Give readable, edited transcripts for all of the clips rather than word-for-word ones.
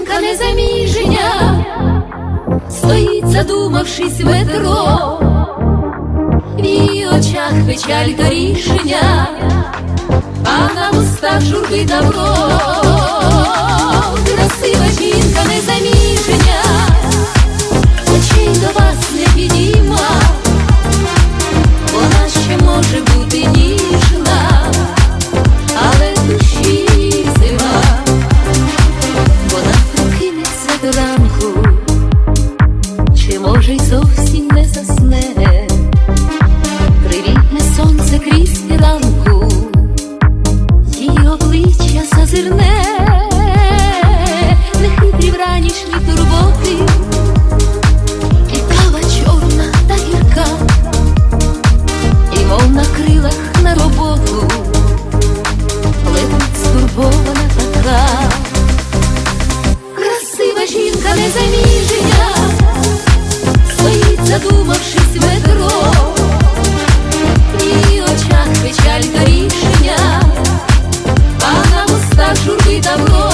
жінка незаміжня, стоїть, задумавшись, в метро, в її очах печаль та рішення, а на устах журби добро. Красива жінка незаміжня, очей до вас не підійма, вона ще може бути ніжна, але душі зима. Вона прокинеться до ранку, чи може й зовсім не засне, привітне сонце крізь фіранку, її обличчя зазирне, нехитрі вранішні турботи, і кава чорна та гірка, і мов на крилах на роботу летить стурбована така. Красива жінка незаміжня, стоїть, задумавшись, в метро, в її очах печаль та рішення, а на устах журби добро.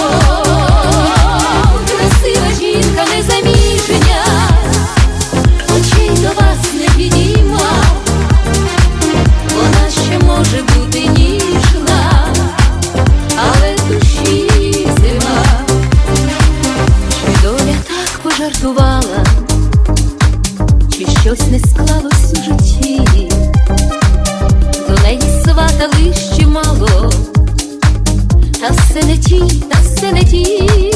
Красива жінка незаміжня, очей до вас не підійма, вона ще може бути ніжна, але душі зима. Чи доля так пожартувала, чи щось не склалось у житті, до неї сватали ще мало, та все не ті, та все не ті,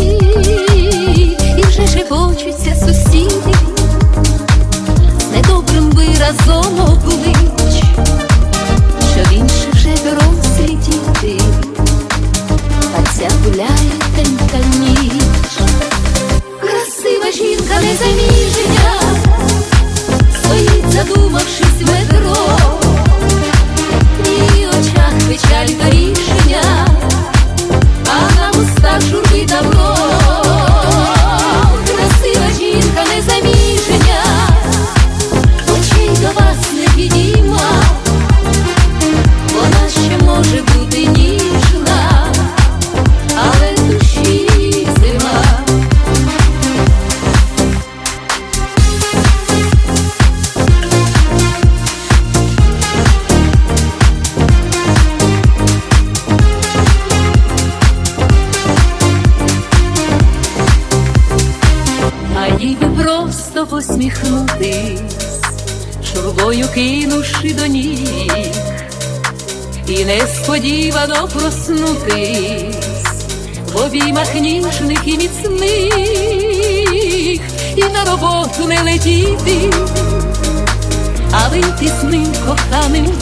і вже шепочуться сусіди, з недобрим виразом облич, що в інших вже дорослі діти, а ця гуляє тенька ніч. Красива жінка незаміжня, стоїть, задумавшись, в метро, в її очах печаль та рішення, а на устах журби добро. Красива жінка незаміжня, очей до вас не підійма, вона ще може бути ніжна, але душі зима. А їй би просто посміхнутись, журбою кинувши до ніг, і несподівано проснутись в обіймах ніжних і міцних, і на роботу не летіти, а вийти з ним коханим